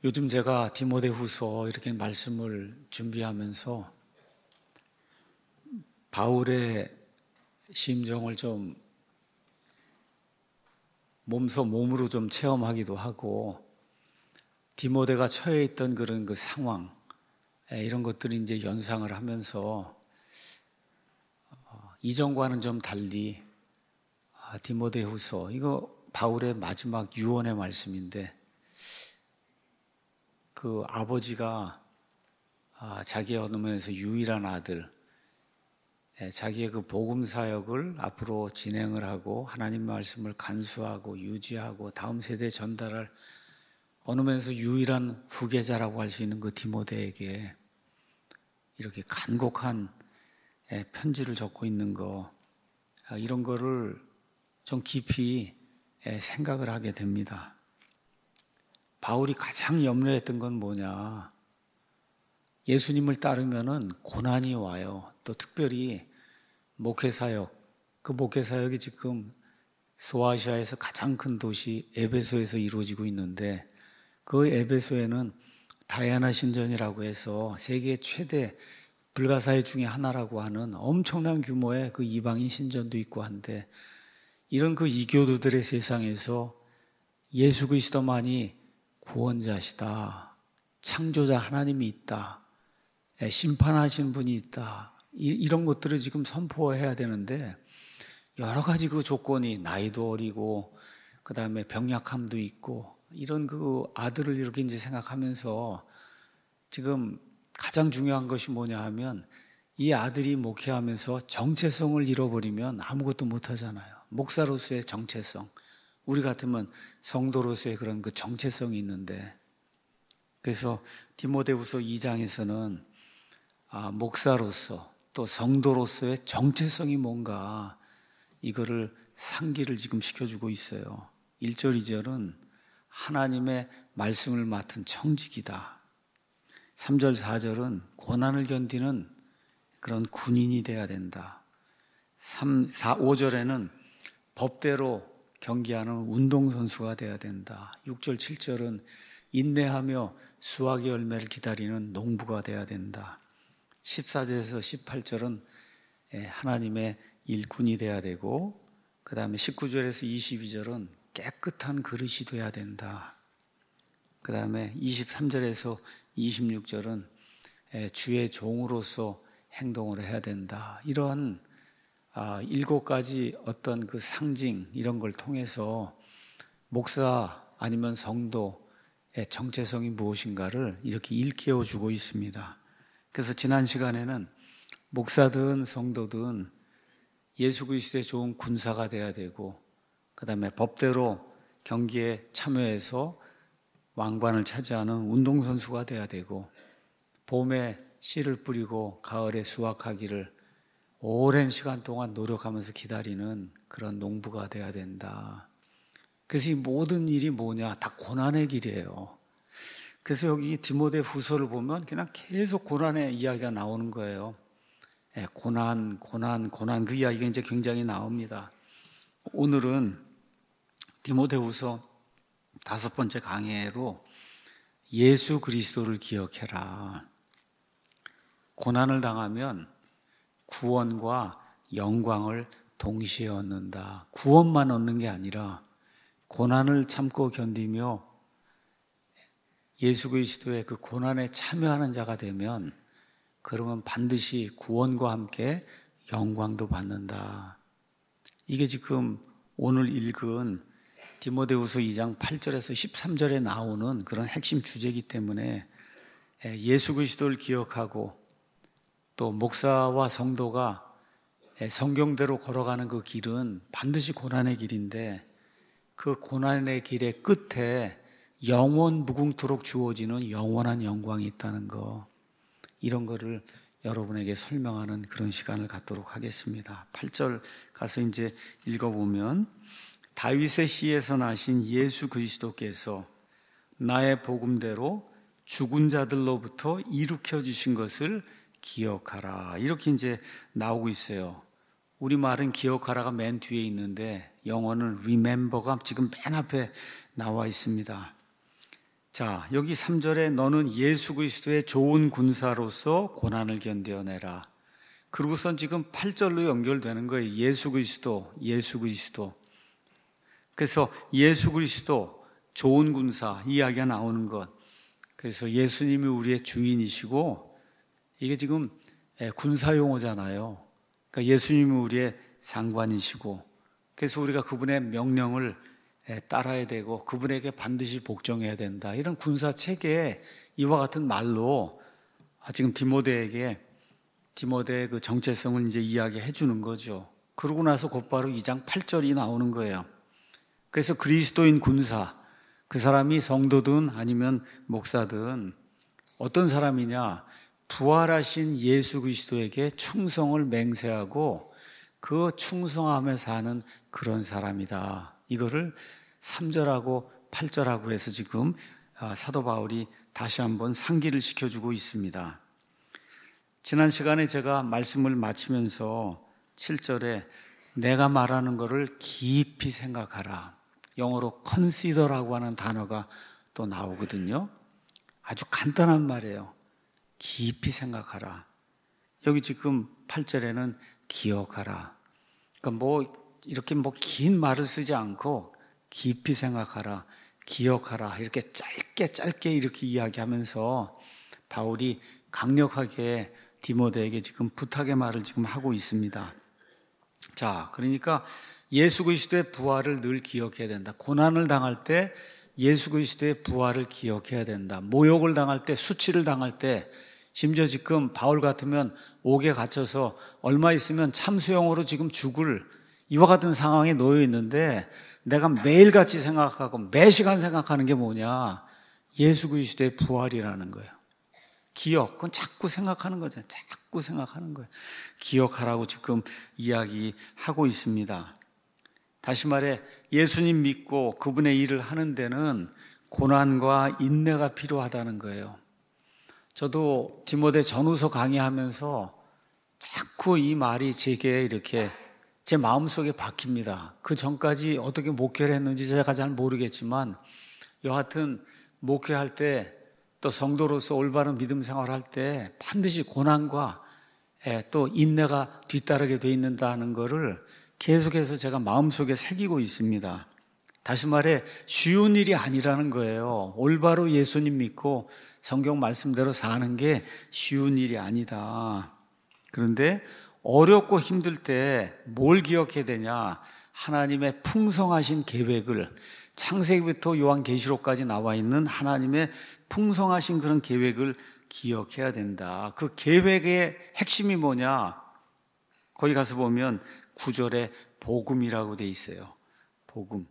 요즘 제가 디모데후서 이렇게 말씀을 준비하면서 바울의 심정을 좀 몸으로 좀 체험하기도 하고 디모데가 처해 있던 그런 그 상황 이런 것들이 이제 연상을 하면서 이전과는 좀 달리 디모데후서 이거 바울의 마지막 유언의 말씀인데 그 아버지가 자기의 어느 면에서 유일한 아들 자기의 그 복음 사역을 앞으로 진행을 하고 하나님 말씀을 간수하고 유지하고 다음 세대에 전달할 어느 면에서 유일한 후계자라고 할 수 있는 그 디모데에게 이렇게 간곡한 편지를 적고 있는 거 이런 거를 좀 깊이 생각을 하게 됩니다. 바울이 가장 염려했던 건 뭐냐? 예수님을 따르면은 고난이 와요. 또 특별히 목회사역, 그 목회사역이 지금 소아시아에서 가장 큰 도시 에베소에서 이루어지고 있는데 그 에베소에는 다이아나 신전이라고 해서 세계 최대 불가사의 중에 하나라고 하는 엄청난 규모의 그 이방인 신전도 있고 한데 이런 그 이교도들의 세상에서 예수 그리스도만이 구원자시다. 창조자 하나님이 있다. 심판하시는 분이 있다. 이런 것들을 지금 선포해야 되는데 여러 가지 그 조건이 나이도 어리고 그 다음에 병약함도 있고 이런 그 아들을 이렇게 이제 생각하면서 지금 가장 중요한 것이 뭐냐 하면 이 아들이 목회하면서 정체성을 잃어버리면 아무것도 못하잖아요. 목사로서의 정체성. 우리 같으면 성도로서의 그런 그 정체성이 있는데 그래서 디모데후서 2장에서는 목사로서 또 성도로서의 정체성이 뭔가 이거를 상기를 지금 시켜주고 있어요. 1절, 2절은 하나님의 말씀을 맡은 청직이다. 3절, 4절은 고난을 견디는 그런 군인이 돼야 된다. 5절에는 법대로 경기하는 운동선수가 돼야 된다. 6절, 7절은 인내하며 수확의 열매를 기다리는 농부가 돼야 된다. 14절에서 18절은 하나님의 일꾼이 돼야 되고 그 다음에 19절에서 22절은 깨끗한 그릇이 돼야 된다. 그 다음에 23절에서 26절은 주의 종으로서 행동을 해야 된다. 이러한 7가지 어떤 그 상징 이런 걸 통해서 목사 아니면 성도의 정체성이 무엇인가를 이렇게 일깨워 주고 있습니다. 그래서 지난 시간에는 목사든 성도든 예수 그리스도의 좋은 군사가 돼야 되고 그 다음에 법대로 경기에 참여해서 왕관을 차지하는 운동선수가 돼야 되고 봄에 씨를 뿌리고 가을에 수확하기를 오랜 시간 동안 노력하면서 기다리는 그런 농부가 돼야 된다. 그래서 이 모든 일이 뭐냐? 다 고난의 길이에요. 그래서 여기 디모데 후서를 보면 그냥 계속 고난의 이야기가 나오는 거예요. 고난 그 이야기가 이제 굉장히 나옵니다. 오늘은 디모데 후서 5번째 강해로 예수 그리스도를 기억해라. 고난을 당하면 구원과 영광을 동시에 얻는다. 구원만 얻는 게 아니라 고난을 참고 견디며 예수 그리스도의 그 고난에 참여하는 자가 되면 그러면 반드시 구원과 함께 영광도 받는다. 이게 지금 오늘 읽은 디모데후서 2장 8절에서 13절에 나오는 그런 핵심 주제이기 때문에 예수 그리스도를 기억하고 또 목사와 성도가 성경대로 걸어가는 그 길은 반드시 고난의 길인데 그 고난의 길의 끝에 영원 무궁토록 주어지는 영원한 영광이 있다는 거 이런 거를 여러분에게 설명하는 그런 시간을 갖도록 하겠습니다. 8절 가서 이제 읽어보면 다윗의 씨에서 나신 예수 그리스도께서 나의 복음대로 죽은 자들로부터 일으켜 주신 것을 기억하라. 이렇게 이제 나오고 있어요. 우리말은 기억하라가 맨 뒤에 있는데 영어는 remember가 지금 맨 앞에 나와 있습니다. 자, 여기 3절에 너는 예수 그리스도의 좋은 군사로서 고난을 견뎌내라. 그러고선 지금 8절로 연결되는 거예요. 예수 그리스도, 예수 그리스도. 그래서 예수 그리스도, 좋은 군사, 이야기가 나오는 것. 그래서 예수님이 우리의 주인이시고, 이게 지금 군사 용어잖아요. 그러니까 예수님이 우리의 상관이시고, 그래서 우리가 그분의 명령을 따라야 되고, 그분에게 반드시 복종해야 된다. 이런 군사 체계에 이와 같은 말로 지금 디모데의 그 정체성을 이제 이야기해 주는 거죠. 그러고 나서 곧바로 2장 8절이 나오는 거예요. 그래서 그리스도인 군사, 그 사람이 성도든 아니면 목사든 어떤 사람이냐, 부활하신 예수 그리스도에게 충성을 맹세하고 그 충성함에 사는 그런 사람이다. 이거를 3절하고 8절하고 해서 지금 사도 바울이 다시 한번 상기를 시켜주고 있습니다. 지난 시간에 제가 말씀을 마치면서 7절에 내가 말하는 것을 깊이 생각하라. 영어로 consider라고 하는 단어가 또 나오거든요. 아주 간단한 말이에요. 깊이 생각하라. 여기 지금 8절에는 기억하라. 그러니까 이렇게 긴 말을 쓰지 않고 깊이 생각하라, 기억하라. 이렇게 짧게 이렇게 이야기하면서 바울이 강력하게 디모데에게 지금 부탁의 말을 지금 하고 있습니다. 자, 그러니까 예수 그리스도의 부활을 늘 기억해야 된다. 고난을 당할 때 예수 그리스도의 부활을 기억해야 된다. 모욕을 당할 때, 수치를 당할 때, 심지어 지금 바울 같으면 옥에 갇혀서 얼마 있으면 참수형으로 지금 죽을 이와 같은 상황에 놓여 있는데 내가 매일같이 생각하고 매 시간 생각하는 게 뭐냐? 예수 그리스도의 부활이라는 거예요. 기억, 그건 자꾸 생각하는 거잖아요. 자꾸 생각하는 거예요. 기억하라고 지금 이야기하고 있습니다. 다시 말해 예수님 믿고 그분의 일을 하는 데는 고난과 인내가 필요하다는 거예요. 저도 디모데 전후서 강의하면서 자꾸 이 말이 제게 이렇게 제 마음속에 박힙니다. 그 전까지 어떻게 목회를 했는지 제가 잘 모르겠지만 여하튼 목회할 때 또 성도로서 올바른 믿음 생활할 때 반드시 고난과 또 인내가 뒤따르게 돼 있는다는 것을 계속해서 제가 마음속에 새기고 있습니다. 다시 말해 쉬운 일이 아니라는 거예요. 올바로 예수님 믿고 성경 말씀대로 사는 게 쉬운 일이 아니다. 그런데 어렵고 힘들 때 뭘 기억해야 되냐? 하나님의 풍성하신 계획을, 창세기부터 요한계시록까지 나와 있는 하나님의 풍성하신 그런 계획을 기억해야 된다. 그 계획의 핵심이 뭐냐? 거기 가서 보면 9절에 복음이라고 돼 있어요. 복음.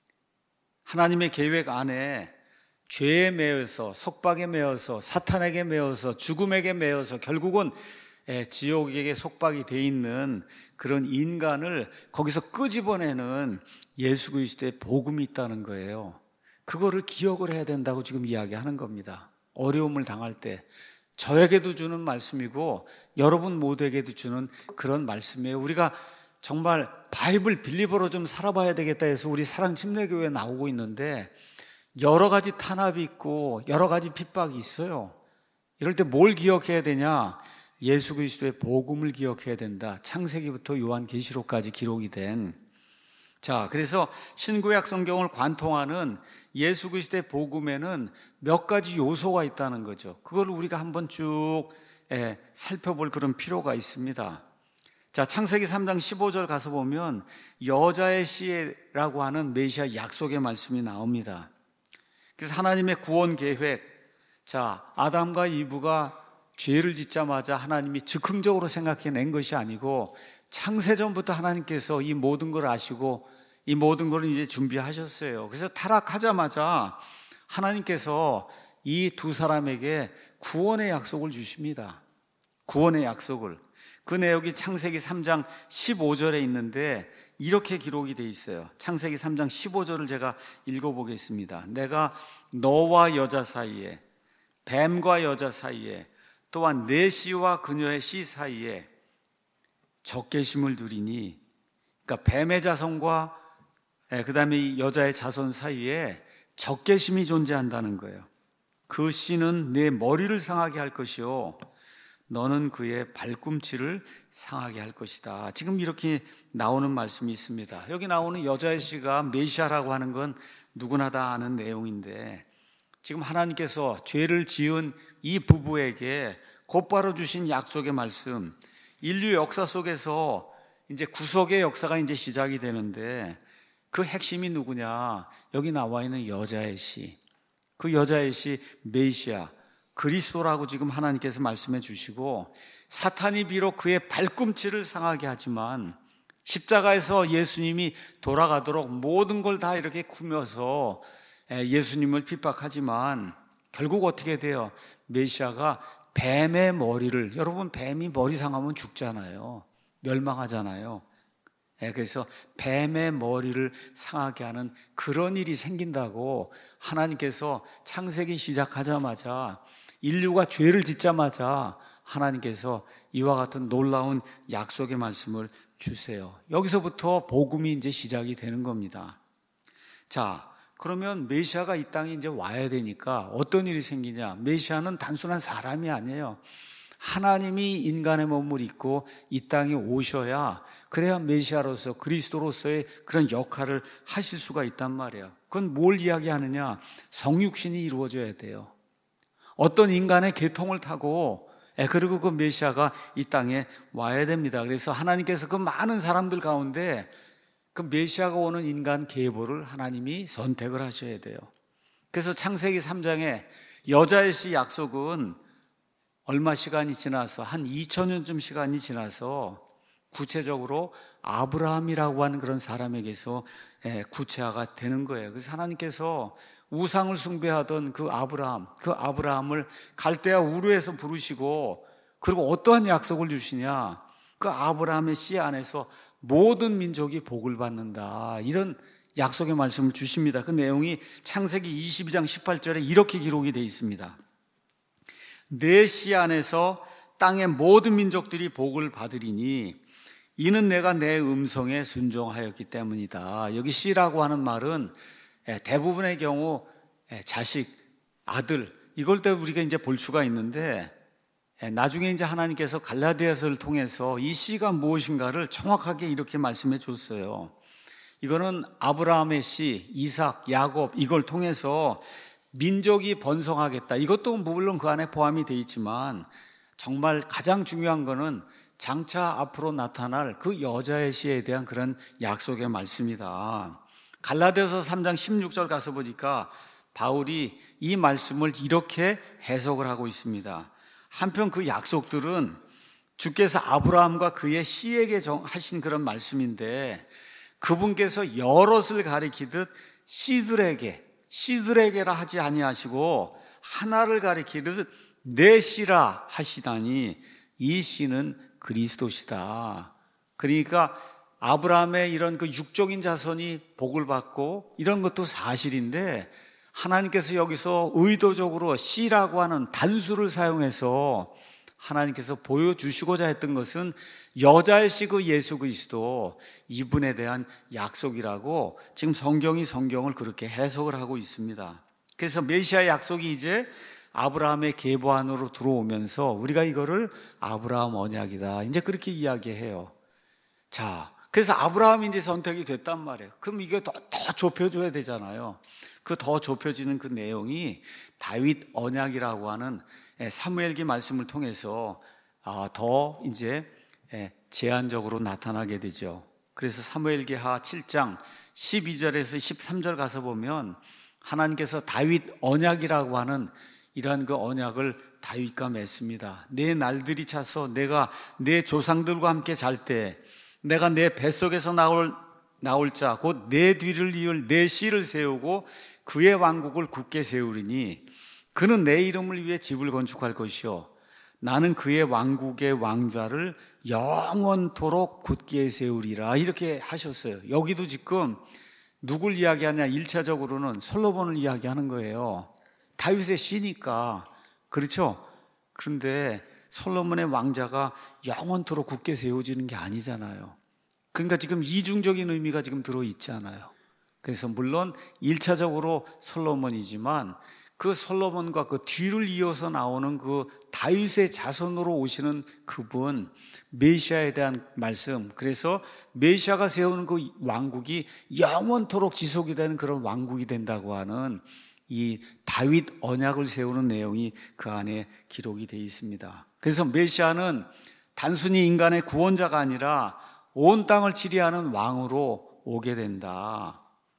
하나님의 계획 안에 죄에 매여서, 속박에 매여서, 사탄에게 매여서, 죽음에게 매여서 결국은 지옥에게 속박이 돼 있는 그런 인간을 거기서 끄집어내는 예수 그리스도의 복음이 있다는 거예요. 그거를 기억을 해야 된다고 지금 이야기하는 겁니다. 어려움을 당할 때 저에게도 주는 말씀이고 여러분 모두에게도 주는 그런 말씀이에요. 우리가 정말 바이블 빌리버로 좀 살아봐야 되겠다 해서 우리 사랑침례교회에 나오고 있는데 여러 가지 탄압이 있고 여러 가지 핍박이 있어요. 이럴 때 뭘 기억해야 되냐? 예수 그리스도의 복음을 기억해야 된다. 창세기부터 요한계시록까지 기록이 된. 자, 그래서 신구약 성경을 관통하는 예수 그리스도의 복음에는 몇 가지 요소가 있다는 거죠. 그걸 우리가 한번 쭉 살펴볼 그런 필요가 있습니다. 자, 창세기 3장 15절 가서 보면 여자의 씨라고 하는 메시아 약속의 말씀이 나옵니다. 그래서 하나님의 구원 계획, 자, 아담과 이브가 죄를 짓자마자 하나님이 즉흥적으로 생각해낸 것이 아니고 창세전부터 하나님께서 이 모든 걸 아시고 이 모든 걸 이제 준비하셨어요. 그래서 타락하자마자 하나님께서 이 두 사람에게 구원의 약속을 주십니다. 구원의 약속을. 그 내용이 창세기 3장 15절에 있는데 이렇게 기록이 되어 있어요. 창세기 3장 15절을 제가 읽어보겠습니다. 내가 너와 여자 사이에, 뱀과 여자 사이에, 또한 내 씨와 그녀의 씨 사이에 적개심을 두리니, 그러니까 뱀의 자손과 그 다음에 이 여자의 자손 사이에 적개심이 존재한다는 거예요. 그 씨는 내 머리를 상하게 할 것이요 너는 그의 발꿈치를 상하게 할 것이다. 지금 이렇게 나오는 말씀이 있습니다. 여기 나오는 여자의 씨가 메시아라고 하는 건 누구나 다 아는 내용인데, 지금 하나님께서 죄를 지은 이 부부에게 곧바로 주신 약속의 말씀, 인류 역사 속에서 이제 구속의 역사가 이제 시작이 되는데, 그 핵심이 누구냐? 여기 나와 있는 여자의 씨, 그 여자의 씨 메시아 그리스도라고 지금 하나님께서 말씀해 주시고, 사탄이 비록 그의 발꿈치를 상하게 하지만 십자가에서 예수님이 돌아가도록 모든 걸 다 이렇게 꾸며서 예수님을 핍박하지만 결국 어떻게 돼요? 메시아가 뱀의 머리를, 여러분 뱀이 머리 상하면 죽잖아요. 멸망하잖아요. 그래서 뱀의 머리를 상하게 하는 그런 일이 생긴다고 하나님께서 창세기 시작하자마자, 인류가 죄를 짓자마자 하나님께서 이와 같은 놀라운 약속의 말씀을 주세요. 여기서부터 복음이 이제 시작이 되는 겁니다. 자, 그러면 메시아가 이 땅에 이제 와야 되니까 어떤 일이 생기냐? 메시아는 단순한 사람이 아니에요. 하나님이 인간의 몸을 입고 이 땅에 오셔야, 그래야 메시아로서 그리스도로서의 그런 역할을 하실 수가 있단 말이에요. 그건 뭘 이야기하느냐? 성육신이 이루어져야 돼요. 어떤 인간의 계통을 타고, 그리고 그 메시아가 이 땅에 와야 됩니다. 그래서 하나님께서 그 많은 사람들 가운데 그 메시아가 오는 인간 계보를 하나님이 선택을 하셔야 돼요. 그래서 창세기 3장에 여자의 씨 약속은 얼마 시간이 지나서 한 2000년쯤 시간이 지나서 구체적으로 아브라함이라고 하는 그런 사람에게서 구체화가 되는 거예요. 그래서 하나님께서 우상을 숭배하던 그 아브라함을 갈대아 우르에서 부르시고, 그리고 어떠한 약속을 주시냐? 그 아브라함의 씨 안에서 모든 민족이 복을 받는다, 이런 약속의 말씀을 주십니다. 그 내용이 창세기 22장 18절에 이렇게 기록이 되어 있습니다. 내 씨 안에서 땅의 모든 민족들이 복을 받으리니 이는 내가 내 음성에 순종하였기 때문이다. 여기 씨라고 하는 말은 대부분의 경우 자식, 아들, 이걸 때 우리가 이제 볼 수가 있는데, 나중에 이제 하나님께서 갈라디아서를 통해서 이 씨가 무엇인가를 정확하게 이렇게 말씀해 줬어요. 이거는 아브라함의 씨, 이삭, 야곱, 이걸 통해서 민족이 번성하겠다. 이것도 물론 그 안에 포함이 되어 있지만 정말 가장 중요한 거는 장차 앞으로 나타날 그 여자의 씨에 대한 그런 약속의 말씀이다. 갈라디아서 3장 16절 가서 보니까 바울이 이 말씀을 이렇게 해석을 하고 있습니다. 한편 그 약속들은 주께서 아브라함과 그의 씨에게 하신 그런 말씀인데, 그분께서 여럿을 가리키듯 씨들에게라 하지 아니하시고 하나를 가리키듯 내 씨라 하시다니, 이 씨는 그리스도시다. 그러니까 아브라함의 이런 그 육적인 자손이 복을 받고 이런 것도 사실인데, 하나님께서 여기서 의도적으로 씨라고 하는 단수를 사용해서 하나님께서 보여주시고자 했던 것은 여자의 씨 그 예수 그리스도, 이분에 대한 약속이라고 지금 성경을 그렇게 해석을 하고 있습니다. 그래서 메시아의 약속이 이제 아브라함의 계보 안으로 들어오면서 우리가 이거를 아브라함 언약이다, 이제 그렇게 이야기해요. 자, 그래서 아브라함이 이제 선택이 됐단 말이에요. 그럼 이게 더 좁혀줘야 되잖아요. 그 더 좁혀지는 그 내용이 다윗 언약이라고 하는 사무엘기 말씀을 통해서 더 이제 제한적으로 나타나게 되죠. 그래서 사무엘기하 7장 12절에서 13절 가서 보면 하나님께서 다윗 언약이라고 하는 이러한 그 언약을 다윗과 맺습니다. 내 날들이 차서 내가 내 조상들과 함께 잘 때 내가 내 뱃속에서 나올 자 곧 내 뒤를 이을 내 씨를 세우고 그의 왕국을 굳게 세우리니 그는 내 이름을 위해 집을 건축할 것이요 나는 그의 왕국의 왕좌를 영원토록 굳게 세우리라, 이렇게 하셨어요. 여기도 지금 누굴 이야기하냐? 1차적으로는 솔로몬을 이야기하는 거예요. 다윗의 씨니까. 그렇죠? 그런데 솔로몬의 왕자가 영원토록 굳게 세워지는 게 아니잖아요. 그러니까 지금 이중적인 의미가 지금 들어있잖아요. 그래서 물론 1차적으로 솔로몬이지만 그 다음에 그 왕국의 왕좌를 영원토록 굳게 세우리라, 이렇게 하셨어요. 여기도 지금 누굴 이야기하냐? 1차적으로는 솔로몬을 이야기하는 거예요. 다윗의 씨니까. 그렇죠? 그런데 솔로몬의 왕자가 영원토록 굳게 세워지는 게 아니잖아요. 그러니까 지금 이중적인 의미가 지금 들어있잖아요. 그래서 물론 그 솔로몬과 그 뒤를 이어서 나오는 그 다윗의 자손으로 오시는 그분, 메시아에 대한 말씀. 그래서 메시아가 세우는 그 왕국이 영원토록 지속이 되는 그런 왕국이 된다고 하는 이 다윗 언약을 세우는 내용이 그 안에 기록이 되어 있습니다. 그래서 메시아는 단순히 인간의 구원자가 아니라 온 땅을 치리하는 왕으로 오게 된다.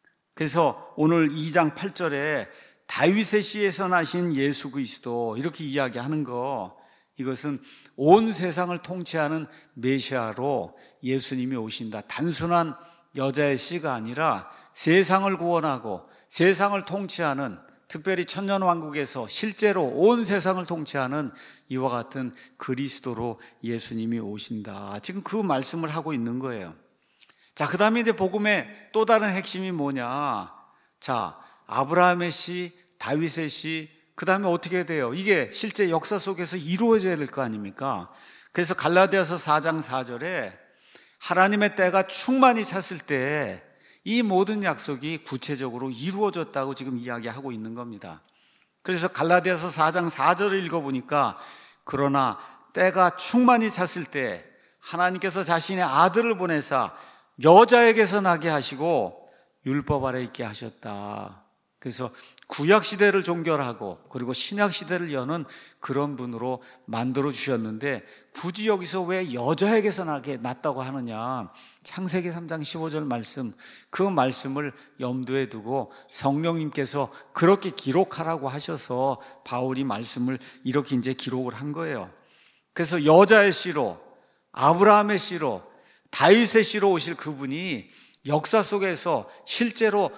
그래서 오늘 2장 8절에 다윗의 씨에서 나신 예수 그리스도 이렇게 이야기하는 거, 이것은 온 세상을 통치하는 메시아로 예수님이 오신다. 단순한 여자의 씨가 아니라 세상을 구원하고 세상을 통치하는, 특별히 천년왕국에서 실제로 온 세상을 통치하는 이와 같은 그리스도로 예수님이 오신다. 지금 그 말씀을 하고 있는 거예요. 자, 그 다음에 이제 복음의 또 다른 핵심이 뭐냐. 자, 아브라함의 씨, 다윗의 씨, 그 다음에 어떻게 돼요? 이게 실제 역사 속에서 이루어져야 될 거 아닙니까? 그래서 갈라디아서 4장 4절에 하나님의 때가 충만히 찼을 때 이 모든 약속이 구체적으로 이루어졌다고 지금 이야기하고 있는 겁니다. 그래서 갈라디아서 4장 4절을 읽어보니까 그러나 때가 충만히 찼을 때 하나님께서 자신의 아들을 보내사 여자에게서 나게 하시고 율법 아래 있게 하셨다. 그래서 구약시대를 종결하고 그리고 신약시대를 여는 그런 분으로 만들어 주셨는데 굳이 여기서 왜 여자에게서 나게 났다고 하느냐. 창세기 3장 15절 말씀, 그 말씀을 염두에 두고 성령님께서 그렇게 기록하라고 하셔서 바울이 말씀을 이렇게 이제 기록을 한 거예요. 그래서 여자의 씨로, 아브라함의 씨로, 다윗의 씨로 오실 그분이 역사 속에서 실제로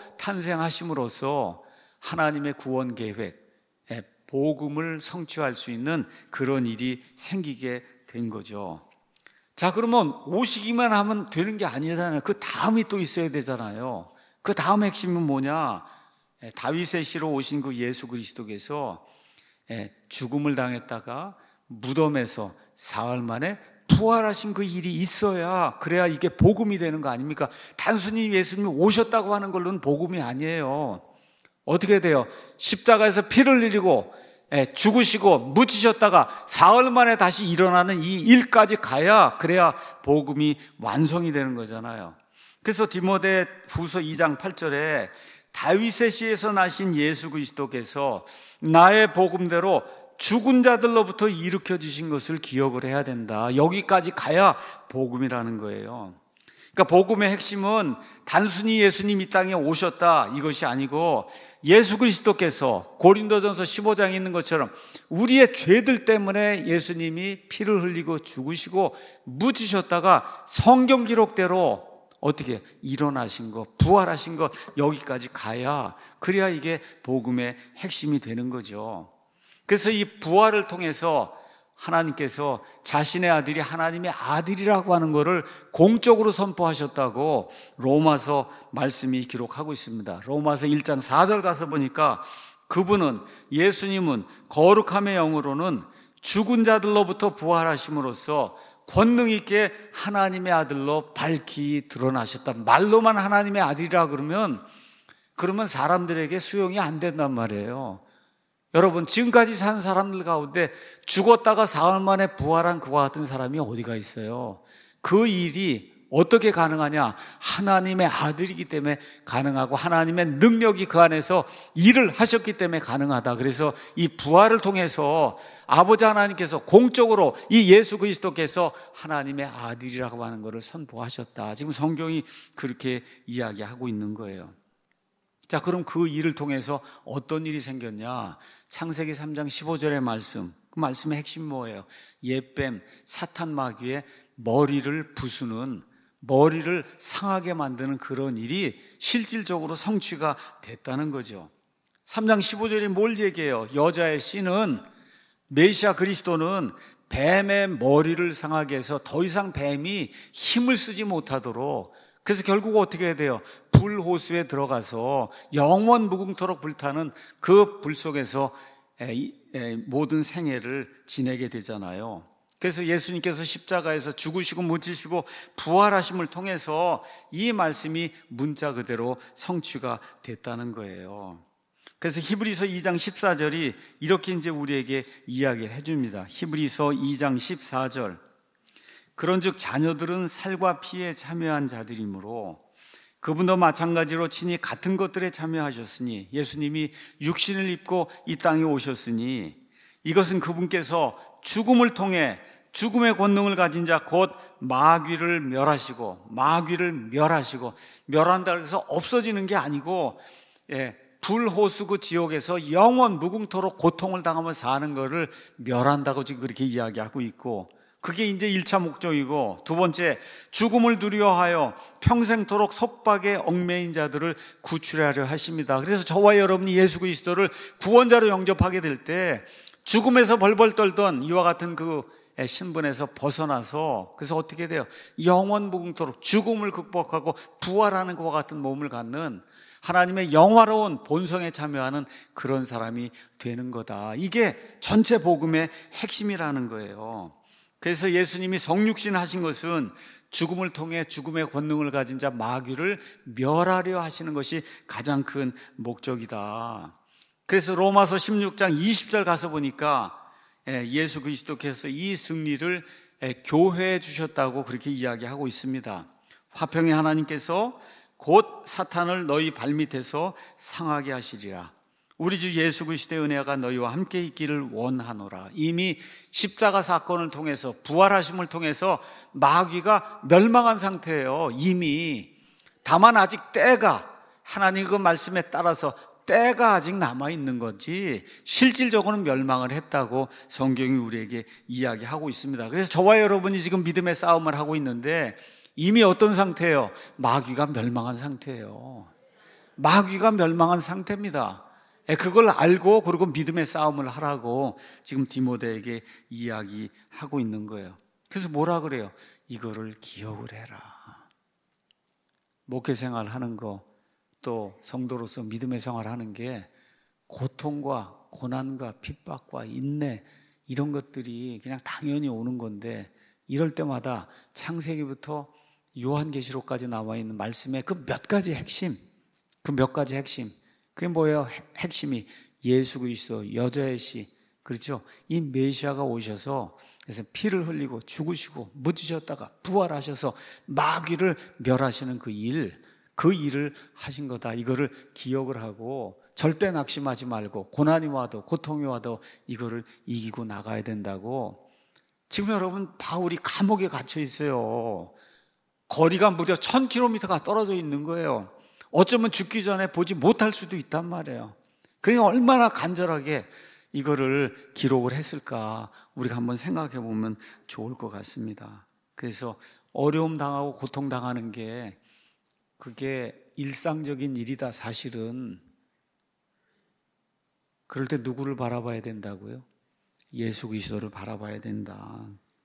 탄생하심으로써 하나님의 구원 계획, 복음을 성취할 수 있는 그런 일이 생기게 된 거죠. 자, 그러면 오시기만 하면 되는 게 아니잖아요. 그 다음이 또 있어야 되잖아요. 그 다음 핵심은 뭐냐? 다윗의 씨로 오신 그 예수 그리스도께서 죽음을 당했다가 무덤에서 사흘 만에 부활하신 그 일이 있어야, 그래야 이게 복음이 되는 거 아닙니까? 단순히 예수님이 오셨다고 하는 걸로는 복음이 아니에요. 어떻게 돼요? 십자가에서 피를 흘리고 죽으시고 묻히셨다가 사흘 만에 다시 일어나는 이 일까지 가야, 그래야 복음이 완성이 되는 거잖아요. 그래서 디모데 후서 2장 8절에 다윗의 씨에서 나신 예수 그리스도께서 나의 복음대로 죽은 자들로부터 일으켜 주신 것을 기억을 해야 된다. 여기까지 가야 복음이라는 거예요. 그러니까 복음의 핵심은 단순히 예수님 이 땅에 오셨다 이것이 아니고, 예수 그리스도께서 고린도전서 15장에 있는 것처럼 우리의 죄들 때문에 예수님이 피를 흘리고 죽으시고 묻히셨다가 성경 기록대로 어떻게 일어나신 것, 부활하신 것, 여기까지 가야, 그래야 이게 복음의 핵심이 되는 거죠. 그래서 이 부활을 통해서 하나님께서 자신의 아들이 하나님의 아들이라고 하는 것을 공적으로 선포하셨다고 로마서 말씀이 기록하고 있습니다. 로마서 1장 4절 가서 보니까 그분은, 예수님은 거룩함의 영으로는 죽은 자들로부터 부활하심으로써 권능 있게 하나님의 아들로 밝히 드러나셨다. 말로만 하나님의 아들이라 그러면 사람들에게 수용이 안 된단 말이에요. 여러분, 지금까지 산 사람들 가운데 죽었다가 사흘 만에 부활한 그와 같은 사람이 어디가 있어요? 그 일이 어떻게 가능하냐? 하나님의 아들이기 때문에 가능하고 하나님의 능력이 그 안에서 일을 하셨기 때문에 가능하다. 그래서 이 부활을 통해서 아버지 하나님께서 공적으로 이 예수 그리스도께서 하나님의 아들이라고 하는 것을 선포하셨다. 지금 성경이 그렇게 이야기하고 있는 거예요. 자, 그럼 그 일을 통해서 어떤 일이 생겼냐? 창세기 3장 15절의 말씀, 그 말씀의 핵심 뭐예요? 옛뱀, 사탄 마귀의 머리를 부수는, 머리를 상하게 만드는 그런 일이 실질적으로 성취가 됐다는 거죠. 3장 15절이 뭘 얘기해요? 여자의 씨는, 메시아 그리스도는 뱀의 머리를 상하게 해서 더 이상 뱀이 힘을 쓰지 못하도록, 그래서 결국 어떻게 해야 돼요? 불호수에 들어가서 영원 무궁토록 불타는 그 불 속에서 모든 생애를 지내게 되잖아요. 그래서 예수님께서 십자가에서 죽으시고 묻히시고 부활하심을 통해서 이 말씀이 문자 그대로 성취가 됐다는 거예요. 그래서 히브리서 2장 14절이 이렇게 이제 우리에게 이야기를 해줍니다. 히브리서 2장 14절. 그런즉 자녀들은 살과 피에 참여한 자들이므로 그분도 마찬가지로 친히 같은 것들에 참여하셨으니, 예수님이 육신을 입고 이 땅에 오셨으니 이것은 그분께서 죽음을 통해 죽음의 권능을 가진 자 곧 마귀를 멸하시고, 멸한다 그래서 없어지는 게 아니고, 불호수 그 지옥에서 영원 무궁토록 고통을 당하며 사는 것을 멸한다고 지금 그렇게 이야기하고 있고, 그게 이제 1차 목적이고, 두 번째, 죽음을 두려워하여 평생토록 속박에 얽매인 자들을 구출하려 하십니다. 그래서 저와 여러분이 예수 그리스도를 구원자로 영접하게 될 때 죽음에서 벌벌 떨던 이와 같은 그 신분에서 벗어나서, 그래서 어떻게 돼요? 영원 무궁토록 죽음을 극복하고 부활하는 것과 같은 몸을 갖는 하나님의 영화로운 본성에 참여하는 그런 사람이 되는 거다. 이게 전체 복음의 핵심이라는 거예요. 그래서 예수님이 성육신 하신 것은 죽음을 통해 죽음의 권능을 가진 자 마귀를 멸하려 하시는 것이 가장 큰 목적이다. 그래서 로마서 16장 20절 가서 보니까 예수 그리스도께서 이 승리를 교회해 주셨다고 그렇게 이야기하고 있습니다. 화평의 하나님께서 곧 사탄을 너희 발밑에서 상하게 하시리라. 우리 주 예수 그리스도의 은혜가 너희와 함께 있기를 원하노라. 이미 십자가 사건을 통해서, 부활하심을 통해서 마귀가 멸망한 상태예요. 이미. 다만 아직 때가, 하나님 그 말씀에 따라서 때가 아직 남아있는 거지 실질적으로는 멸망을 했다고 성경이 우리에게 이야기하고 있습니다. 그래서 저와 여러분이 지금 믿음의 싸움을 하고 있는데 이미 어떤 상태예요? 마귀가 멸망한 상태예요. 마귀가 멸망한 상태입니다. 그걸 알고 그리고 믿음의 싸움을 하라고 지금 디모데에게 이야기하고 있는 거예요. 그래서 뭐라 그래요? 이거를 기억을 해라. 목회생활 하는 거, 또 성도로서 믿음의 생활하는 게 고통과 고난과 핍박과 인내 이런 것들이 그냥 당연히 오는 건데, 이럴 때마다 창세기부터 요한계시록까지 나와 있는 말씀의 그 몇 가지 핵심, 그게 뭐예요? 핵심이 예수 그리스도 여자의 씨, 그렇죠? 이 메시아가 오셔서 그래서 피를 흘리고 죽으시고 묻으셨다가 부활하셔서 마귀를 멸하시는 그 일을 하신 거다. 이거를 기억을 하고 절대 낙심하지 말고, 고난이 와도 고통이 와도 이거를 이기고 나가야 된다고. 지금 여러분, 바울이 감옥에 갇혀 있어요. 거리가 무려 1000km가 떨어져 있는 거예요. 어쩌면 죽기 전에 보지 못할 수도 있단 말이에요. 그러니 얼마나 간절하게 이거를 기록을 했을까 우리가 한번 생각해 보면 좋을 것 같습니다. 그래서 어려움 당하고 고통 당하는 게 그게 일상적인 일이다. 사실은 그럴 때 누구를 바라봐야 된다고요? 예수 그리스도를 바라봐야 된다.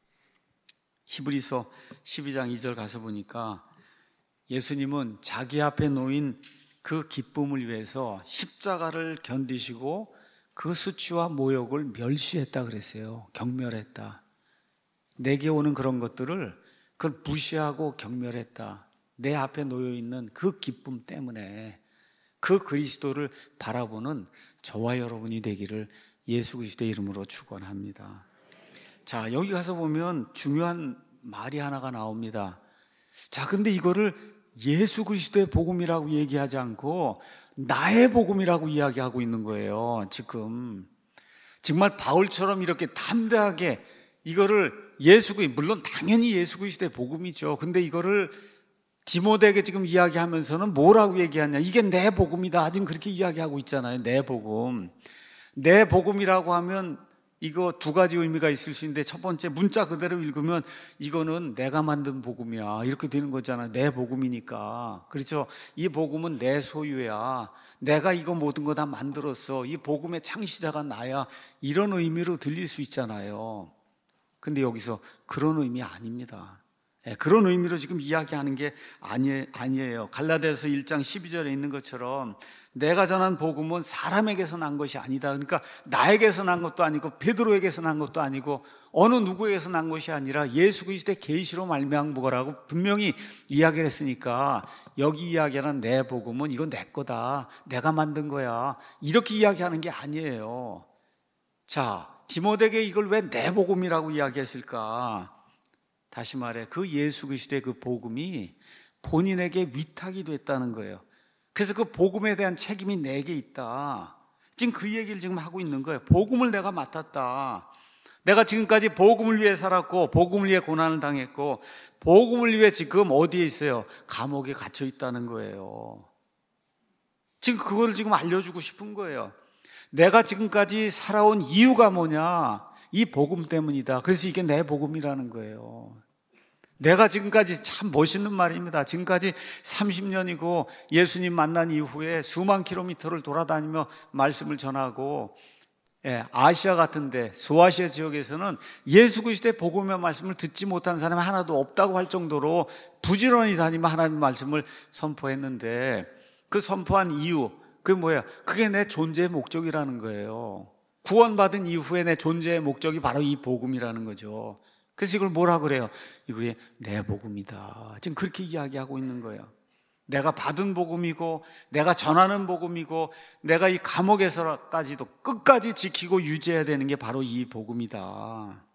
히브리서 12장 2절 가서 보니까 예수님은 자기 앞에 놓인 그 기쁨을 위해서 십자가를 견디시고 그 수치와 모욕을 멸시했다 그랬어요. 경멸했다. 내게 오는 그런 것들을 그걸 무시하고 경멸했다. 내 앞에 놓여있는 그 기쁨 때문에 그 그리스도를 바라보는 저와 여러분이 되기를 예수 그리스도의 이름으로 축원합니다. 자, 여기 가서 보면 중요한 말이 하나가 나옵니다. 자, 근데 이거를 예수 그리스도의 복음이라고 얘기하지 않고 나의 복음이라고 이야기하고 있는 거예요. 지금 정말 바울처럼 이렇게 담대하게 이거를 물론 당연히 예수 그리스도의 복음이죠. 근데 이거를 디모데에게 지금 이야기하면서는 뭐라고 얘기하냐? 이게 내 복음이다. 지금 그렇게 이야기하고 있잖아요. 내 복음. 내 복음이라고 하면 이거 두 가지 의미가 있을 수 있는데, 첫 번째 문자 그대로 읽으면 이거는 내가 만든 복음이야 이렇게 되는 거잖아요. 내 복음이니까. 그렇죠? 이 복음은 내 소유야. 내가 이거 모든 거 다 만들었어. 이 복음의 창시자가 나야. 이런 의미로 들릴 수 있잖아요. 근데 여기서 그런 의미 아닙니다. 그런 의미로 지금 이야기하는 게 아니에요. 갈라디아서 1장 12절에 있는 것처럼 내가 전한 복음은 사람에게서 난 것이 아니다. 그러니까 나에게서 난 것도 아니고 베드로에게서 난 것도 아니고 어느 누구에게서 난 것이 아니라 예수 그리스도의 계시로 말미암은 거라고 분명히 이야기를 했으니까 여기 이야기하는 내 복음은 이건 내 거다. 내가 만든 거야. 이렇게 이야기하는 게 아니에요. 자, 디모데에게 이걸 왜 내 복음이라고 이야기했을까? 다시 말해 그 예수 그리스도의 그 복음이 본인에게 위탁이 됐다는 거예요. 그래서 그 복음에 대한 책임이 내게 있다. 지금 그 얘기를 지금 하고 있는 거예요. 복음을 내가 맡았다. 내가 지금까지 복음을 위해 살았고 복음을 위해 고난을 당했고 복음을 위해 지금 어디에 있어요? 감옥에 갇혀 있다는 거예요. 지금 그걸 지금 알려주고 싶은 거예요. 내가 지금까지 살아온 이유가 뭐냐? 이 복음 때문이다. 그래서 이게 내 복음이라는 거예요. 내가 지금까지 참 멋있는 말입니다. 지금까지 30년이고 예수님 만난 이후에 수만 킬로미터를 돌아다니며 말씀을 전하고 아시아 같은데 소아시아 지역에서는 예수 그리스도의 복음의 말씀을 듣지 못한 사람이 하나도 없다고 할 정도로 부지런히 다니며 하나님의 말씀을 선포했는데 그 선포한 이유 그게 뭐예요? 그게 내 존재의 목적이라는 거예요. 구원받은 이후에 내 존재의 목적이 바로 이 복음이라는 거죠. 그래서 이걸 뭐라 그래요? 이게 내 복음이다. 지금 그렇게 이야기하고 있는 거예요. 내가 받은 복음이고 내가 전하는 복음이고 내가 이 감옥에서까지도 끝까지 지키고 유지해야 되는 게 바로 이 복음이다.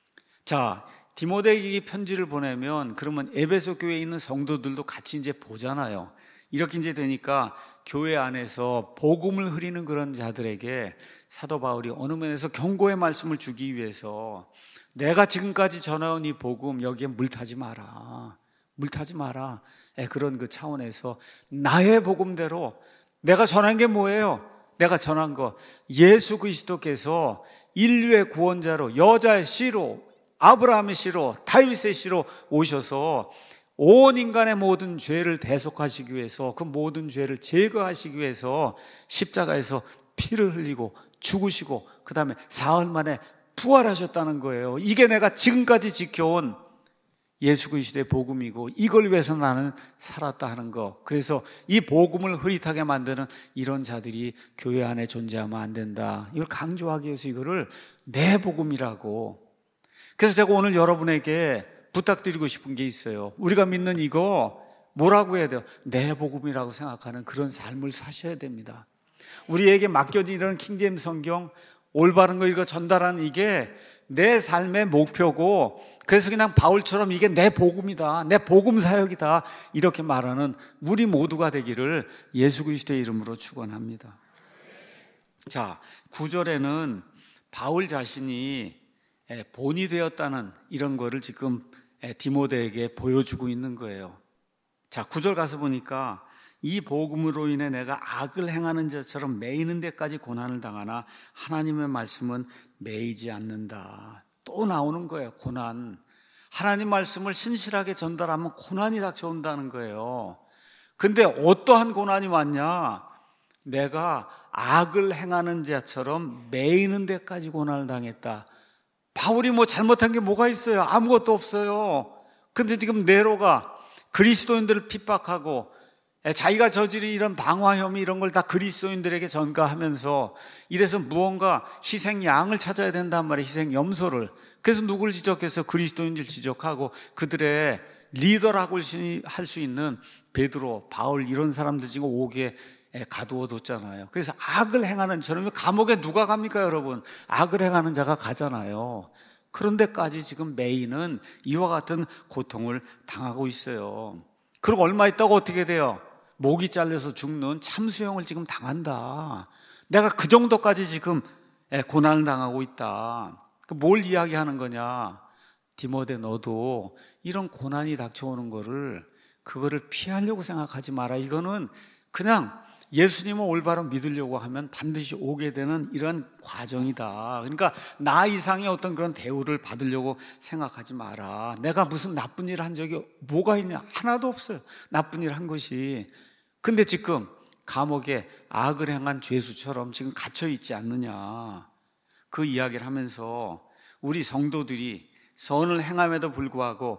자, 디모데에게 편지를 보내면 그러면 에베소 교회에 있는 성도들도 같이 이제 보잖아요. 이렇게 이제 되니까 교회 안에서 복음을 흐리는 그런 자들에게 사도 바울이 어느 면에서 경고의 말씀을 주기 위해서 내가 지금까지 전해온 이 복음 여기에 물타지 마라. 물타지 마라. 그런 그 차원에서 나의 복음대로 내가 전한 게 뭐예요? 내가 전한 거 예수 그리스도께서 인류의 구원자로 여자의 씨로 아브라함의 씨로 다윗의 씨로 오셔서 온 인간의 모든 죄를 대속하시기 위해서 그 모든 죄를 제거하시기 위해서 십자가에서 피를 흘리고 죽으시고 그 다음에 사흘 만에 부활하셨다는 거예요. 이게 내가 지금까지 지켜온 예수 그리스도의 복음이고 이걸 위해서 나는 살았다 하는 거. 그래서 이 복음을 흐릿하게 만드는 이런 자들이 교회 안에 존재하면 안 된다. 이걸 강조하기 위해서 이거를 내 복음이라고. 그래서 제가 오늘 여러분에게 부탁드리고 싶은 게 있어요. 우리가 믿는 이거 뭐라고 해야 돼요? 내 복음이라고 생각하는 그런 삶을 사셔야 됩니다. 우리에게 맡겨진 이런 킹제임 성경 올바른 거 이거 전달하는 이게 내 삶의 목표고 그래서 그냥 바울처럼 이게 내 복음이다. 내 복음 사역이다. 이렇게 말하는 우리 모두가 되기를 예수 그리스도의 이름으로 축원합니다. 자, 9절에는 바울 자신이 본이 되었다는 이런 거를 지금 디모데에게 보여주고 있는 거예요. 자, 9절 가서 보니까 이 복음으로 인해 내가 악을 행하는 자처럼 매이는 데까지 고난을 당하나 하나님의 말씀은 매이지 않는다. 또 나오는 거예요. 고난. 하나님 말씀을 신실하게 전달하면 고난이 닥쳐온다는 거예요. 근데 어떠한 고난이 왔냐? 내가 악을 행하는 자처럼 매이는 데까지 고난을 당했다. 바울이 뭐 잘못한 게 뭐가 있어요? 아무것도 없어요. 근데 지금 네로가 그리스도인들을 핍박하고 자기가 저지른 이런 방화 혐의 이런 걸 다 그리스도인들에게 전가하면서 이래서 무언가 희생 양을 찾아야 된단 말이에요. 희생 염소를. 그래서 누굴 지적해서 그리스도인들 지적하고 그들의 리더라고 할 수 있는 베드로, 바울 이런 사람들 지금 옥에 가두어 뒀잖아요. 그래서 악을 행하는 저는 감옥에 누가 갑니까 여러분? 악을 행하는 자가 가잖아요. 그런데까지 지금 매이는 이와 같은 고통을 당하고 있어요. 그리고 얼마 있다가 어떻게 돼요? 목이 잘려서 죽는 참수형을 지금 당한다. 내가 그 정도까지 지금 고난을 당하고 있다. 뭘 이야기하는 거냐? 디모데 너도 이런 고난이 닥쳐오는 거를 그거를 피하려고 생각하지 마라. 이거는 그냥 예수님을 올바로 믿으려고 하면 반드시 오게 되는 이런 과정이다. 그러니까 나 이상의 어떤 그런 대우를 받으려고 생각하지 마라. 내가 무슨 나쁜 일을 한 적이 뭐가 있냐? 하나도 없어요. 나쁜 일을 한 것이. 근데 지금 감옥에 악을 행한 죄수처럼 지금 갇혀 있지 않느냐. 그 이야기를 하면서 우리 성도들이 선을 행함에도 불구하고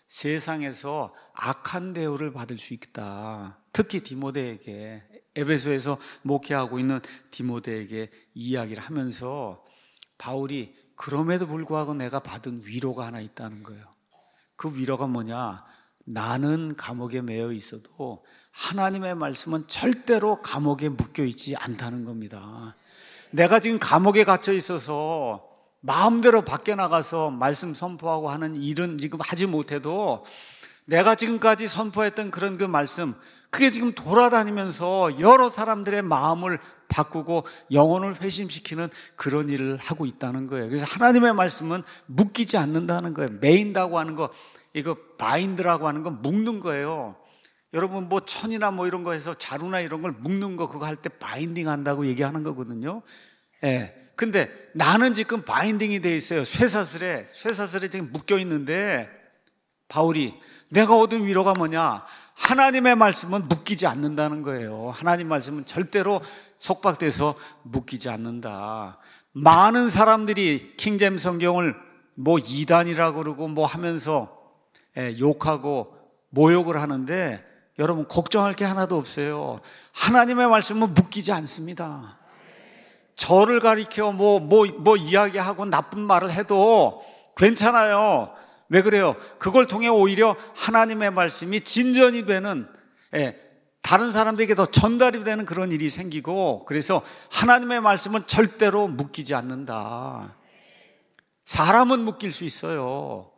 세상에서 악한 대우를 받을 수 있다. 특히 디모데에게, 에베소에서 목회하고 있는 디모데에게 이야기를 하면서 바울이 그럼에도 불구하고 내가 받은 위로가 하나 있다는 거예요. 그 위로가 뭐냐? 나는 감옥에 매여 있어도 하나님의 말씀은 절대로 감옥에 묶여 있지 않다는 겁니다. 내가 지금 감옥에 갇혀 있어서 마음대로 밖에 나가서 말씀 선포하고 하는 일은 지금 하지 못해도 내가 지금까지 선포했던 그런 그 말씀, 그게 지금 돌아다니면서 여러 사람들의 마음을 바꾸고 영혼을 회심시키는 그런 일을 하고 있다는 거예요. 그래서 하나님의 말씀은 묶이지 않는다는 거예요. 매인다고 하는 거, 이거 바인드라고 하는 건 묶는 거예요. 여러분 뭐 천이나 뭐 이런 거에서 자루나 이런 걸 묶는 거, 그거 할 때 바인딩 한다고 얘기하는 거거든요. 예. 근데 나는 지금 바인딩이 돼 있어요. 쇠사슬에 지금 묶여 있는데, 바울이 내가 얻은 위로가 뭐냐? 하나님의 말씀은 묶이지 않는다는 거예요. 하나님 말씀은 절대로 속박돼서 묶이지 않는다. 많은 사람들이 킹제임스 성경을 뭐 이단이라고 그러고 뭐 하면서 욕하고 모욕을 하는데, 여러분 걱정할 게 하나도 없어요. 하나님의 말씀은 묶이지 않습니다. 저를 가리켜 뭐 이야기하고 나쁜 말을 해도 괜찮아요. 왜 그래요? 그걸 통해 오히려 하나님의 말씀이 진전이 되는, 다른 사람들에게 더 전달이 되는 그런 일이 생기고, 그래서 하나님의 말씀은 절대로 묶이지 않는다. 사람은 묶일 수 있어요.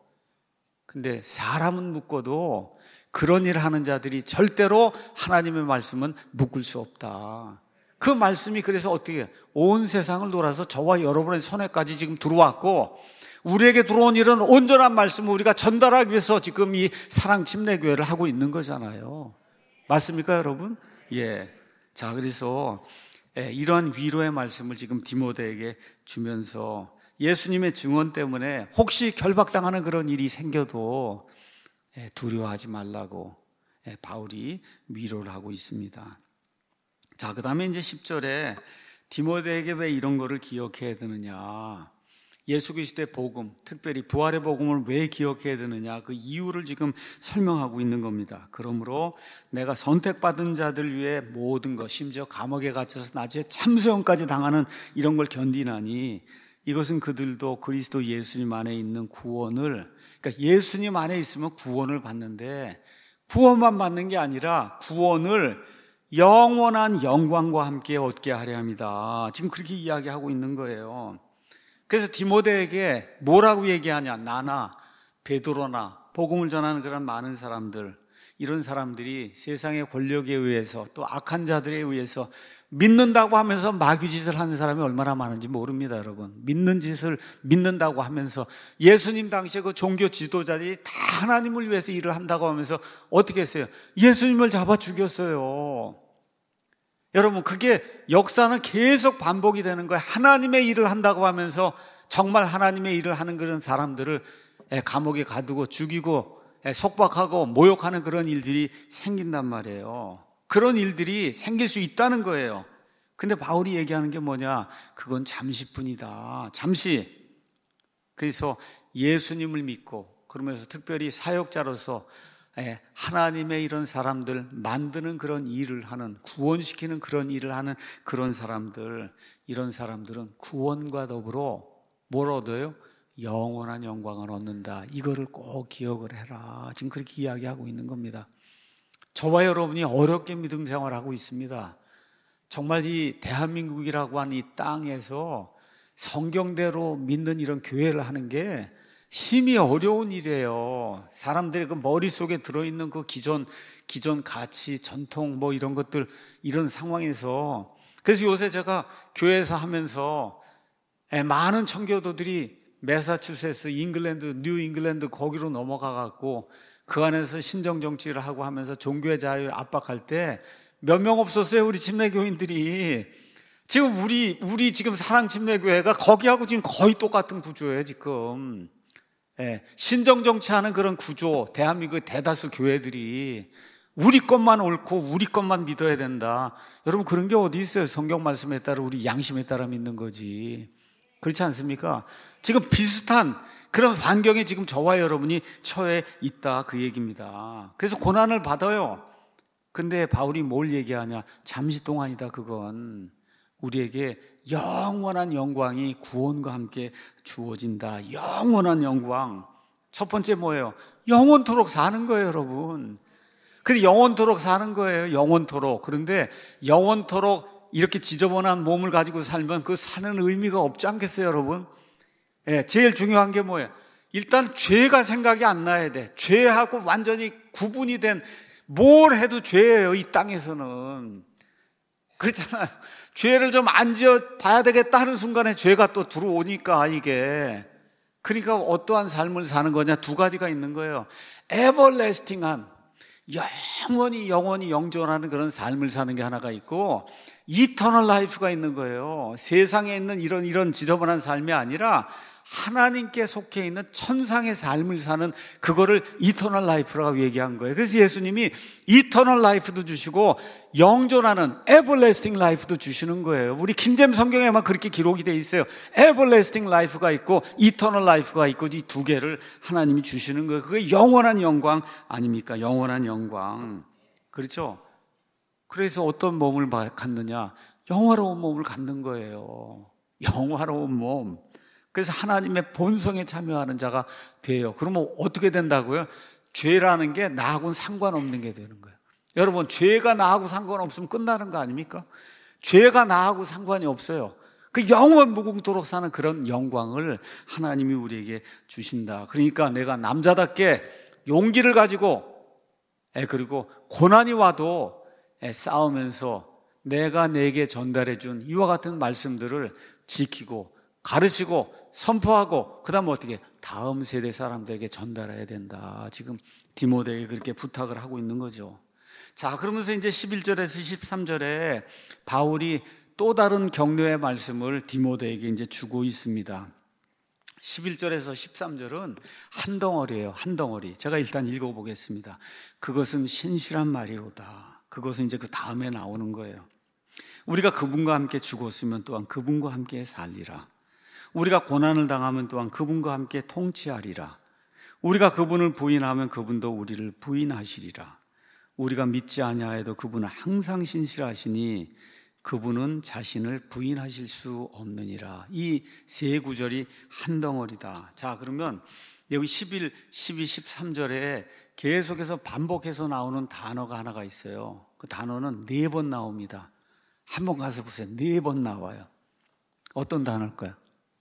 근데 사람은 묶어도 그런 일을 하는 자들이 절대로 하나님의 말씀은 묶을 수 없다. 그 말씀이 그래서 어떻게 해요? 온 세상을 돌아서 저와 여러분의 손에까지 지금 들어왔고, 우리에게 들어온 일은 온전한 말씀을 우리가 전달하기 위해서 지금 이 사랑침례교회를 하고 있는 거잖아요. 맞습니까, 여러분? 예. 자, 그래서 이러한 위로의 말씀을 지금 디모데에게 주면서 예수님의 증언 때문에 혹시 결박당하는 그런 일이 생겨도 두려워하지 말라고 바울이 위로를 하고 있습니다. 자, 그 다음에 이제 10절에 디모데에게 왜 이런 거를 기억해야 되느냐, 예수 그리스도의 복음, 특별히 부활의 복음을 왜 기억해야 되느냐, 그 이유를 지금 설명하고 있는 겁니다. 그러므로 내가 선택받은 자들 위해 모든 것, 심지어 감옥에 갇혀서 나중에 참소형까지 당하는 이런 걸 견디나니, 이것은 그들도 그리스도 예수님 안에 있는 구원을, 그러니까 예수님 안에 있으면 구원을 받는데, 구원만 받는 게 아니라 구원을 영원한 영광과 함께 얻게 하려 합니다. 지금 그렇게 이야기하고 있는 거예요. 그래서 디모데에게 뭐라고 얘기하냐? 나나 베드로나 복음을 전하는 그런 많은 사람들, 이런 사람들이 세상의 권력에 의해서 또 악한 자들에 의해서 믿는다고 하면서 마귀짓을 하는 사람이 얼마나 많은지 모릅니다, 여러분. 믿는 짓을 믿는다고 하면서, 예수님 당시에 그 종교 지도자들이 다 하나님을 위해서 일을 한다고 하면서 어떻게 했어요? 예수님을 잡아 죽였어요. 여러분, 그게 역사는 계속 반복이 되는 거예요. 하나님의 일을 한다고 하면서 정말 하나님의 일을 하는 그런 사람들을 감옥에 가두고 죽이고 속박하고 모욕하는 그런 일들이 생긴단 말이에요. 그런 일들이 생길 수 있다는 거예요. 근데 바울이 얘기하는 게 뭐냐? 그건 잠시뿐이다. 잠시. 그래서 예수님을 믿고, 그러면서 특별히 사역자로서 하나님의 이런 사람들 만드는 그런 일을 하는, 구원시키는 그런 일을 하는 그런 사람들, 이런 사람들은 구원과 더불어 뭘 얻어요? 영원한 영광을 얻는다. 이거를 꼭 기억을 해라. 지금 그렇게 이야기하고 있는 겁니다. 저와 여러분이 어렵게 믿음 생활하고 있습니다. 정말 이 대한민국이라고 하는 이 땅에서 성경대로 믿는 이런 교회를 하는 게 심히 어려운 일이에요. 사람들의 그 머릿속에 들어있는 그 기존 가치, 전통 뭐 이런 것들, 이런 상황에서. 그래서 요새 제가 교회에서 하면서 많은 청교도들이 매사추세츠, 잉글랜드, 뉴 잉글랜드 거기로 넘어가 갖고 그 안에서 신정 정치를 하고 하면서 종교의 자유를 압박할 때 몇 명 없었어요, 우리 침례교인들이. 지금 우리 지금 사랑 침례교회가 거기하고 지금 거의 똑같은 구조예요, 지금. 신정 정치하는 그런 구조, 대한민국의 대다수 교회들이 우리 것만 옳고 우리 것만 믿어야 된다. 여러분, 그런 게 어디 있어요? 성경 말씀에 따라 우리 양심에 따라 믿는 거지. 그렇지 않습니까? 지금 비슷한 그런 환경에 지금 저와 여러분이 처해 있다, 그 얘기입니다. 그래서 고난을 받아요. 근데 바울이 뭘 얘기하냐? 잠시 동안이다. 그건 우리에게 영원한 영광이 구원과 함께 주어진다. 영원한 영광. 첫 번째 뭐예요? 영원토록 사는 거예요, 여러분. 근데 영원토록 사는 거예요, 영원토록. 그런데 영원토록 이렇게 지저분한 몸을 가지고 살면 그 사는 의미가 없지 않겠어요, 여러분? 예, 제일 중요한 게 뭐예요? 일단 죄가 생각이 안 나야 돼. 죄하고 완전히 구분이 된, 뭘 해도 죄예요, 이 땅에서는. 그렇잖아요. 죄를 좀 안 지어 봐야 되겠다 하는 순간에 죄가 또 들어오니까 이게. 그러니까 어떠한 삶을 사는 거냐? 두 가지가 있는 거예요. 에버래스팅한, 영원히 영존하는 그런 삶을 사는 게 하나가 있고, 이터널 라이프가 있는 거예요. 세상에 있는 이런 지저분한 삶이 아니라 하나님께 속해 있는 천상의 삶을 사는, 그거를 이터널 라이프라고 얘기한 거예요. 그래서 예수님이 이터널 라이프도 주시고 영존하는 에버래스팅 라이프도 주시는 거예요. 우리 킹제임스 성경에만 그렇게 기록이 돼 있어요. 에버래스팅 라이프가 있고 이터널 라이프가 있고, 이 두 개를 하나님이 주시는 거예요. 그게 영원한 영광 아닙니까? 영원한 영광. 그렇죠? 그래서 어떤 몸을 갖느냐? 영화로운 몸을 갖는 거예요. 영화로운 몸. 그래서 하나님의 본성에 참여하는 자가 돼요. 그러면 어떻게 된다고요? 죄라는 게 나하고는 상관없는 게 되는 거예요. 여러분, 죄가 나하고 상관없으면 끝나는 거 아닙니까? 죄가 나하고 상관이 없어요. 그 영원 무궁토록 사는 그런 영광을 하나님이 우리에게 주신다. 그러니까 내가 남자답게 용기를 가지고, 그리고 고난이 와도 싸우면서 내가 내게 전달해 준 이와 같은 말씀들을 지키고 가르치고 선포하고, 그 다음에 어떻게 다음 세대 사람들에게 전달해야 된다. 지금 디모데에게 그렇게 부탁을 하고 있는 거죠. 자, 그러면서 이제 11절에서 13절에 바울이 또 다른 격려의 말씀을 디모데에게 이제 주고 있습니다. 11절에서 13절은 한 덩어리예요. 한 덩어리. 제가 일단 읽어보겠습니다. 그것은 신실한 말이로다. 그것은 이제 그 다음에 나오는 거예요. 우리가 그분과 함께 죽었으면 또한 그분과 함께 살리라. 우리가 고난을 당하면 또한 그분과 함께 통치하리라. 우리가 그분을 부인하면 그분도 우리를 부인하시리라. 우리가 믿지 아니하여도 그분은 항상 신실하시니 그분은 자신을 부인하실 수 없느니라. 이 세 구절이 한 덩어리다. 자, 그러면 여기 11, 12, 13절에 계속해서 반복해서 나오는 단어가 하나가 있어요. 그 단어는 4번 나옵니다. 한번 가서 보세요. 4번 나와요. 어떤 단어일까요?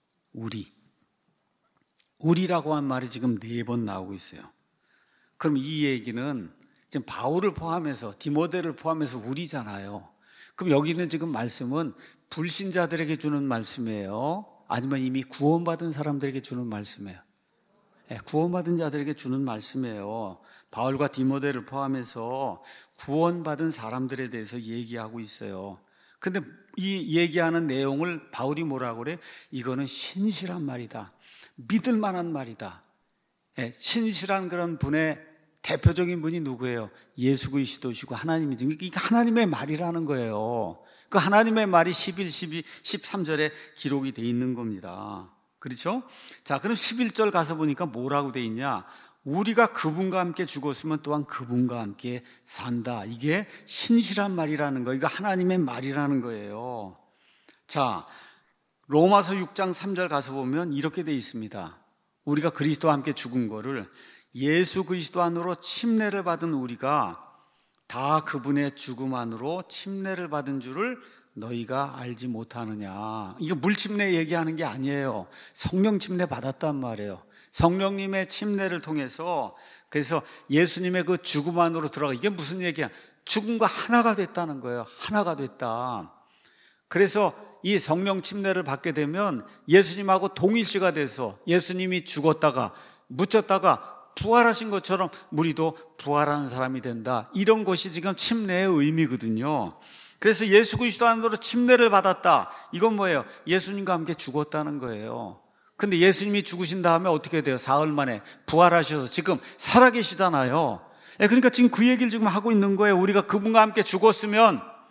우리라고 한 말이 지금 4번 나오고 있어요. 그럼 이 얘기는 지금 바울을 포함해서, 디모데를 포함해서 우리잖아요. 그럼 여기는 지금 말씀은 불신자들에게 주는 말씀이에요? 아니면 이미 구원받은 사람들에게 주는 말씀이에요? 구원받은 자들에게 주는 말씀이에요. 바울과 디모데를 포함해서 구원받은 사람들에 대해서 얘기하고 있어요. 근데 이 얘기하는 내용을 바울이 뭐라고 그래? 이거는 신실한 말이다. 믿을 만한 말이다. 신실한 그런 분의 대표적인 분이 누구예요? 예수 그리스도시고 하나님이죠. 이게 하나님의 말이라는 거예요. 그 하나님의 말이 11, 12, 13절에 기록이 돼 있는 겁니다. 그렇죠? 자, 그럼 11절 가서 보니까 뭐라고 돼 있냐? 우리가 그분과 함께 죽었으면 또한 그분과 함께 산다. 이게 신실한 말이라는 거, 이거 하나님의 말이라는 거예요. 자, 로마서 6장 3절 가서 보면 이렇게 돼 있습니다. 우리가 그리스도와 함께 죽은 거를 예수 그리스도 안으로 침례를 받은 우리가 다 그분의 죽음 안으로 침례를 받은 줄을 너희가 알지 못하느냐. 이거 물침례 얘기하는 게 아니에요. 성령 침례 받았단 말이에요. 성령님의 침례를 통해서, 그래서 예수님의 그 죽음 안으로 들어가. 이게 무슨 얘기야? 죽음과 하나가 됐다는 거예요. 하나가 됐다. 그래서 이 성령 침례를 받게 되면 예수님하고 동일시가 돼서 예수님이 죽었다가 묻혔다가 부활하신 것처럼 우리도 부활하는 사람이 된다. 이런 것이 지금 침례의 의미거든요. 그래서 예수 그리스도 안으로 침례를 받았다. 이건 뭐예요? 예수님과 함께 죽었다는 거예요. 근데 예수님이 죽으신 다음에 어떻게 돼요? 사흘 만에 부활하셔서 지금 살아계시잖아요. 그러니까 지금 그 얘기를 지금 하고 있는 거예요. 우리가 그분과 함께 죽었으면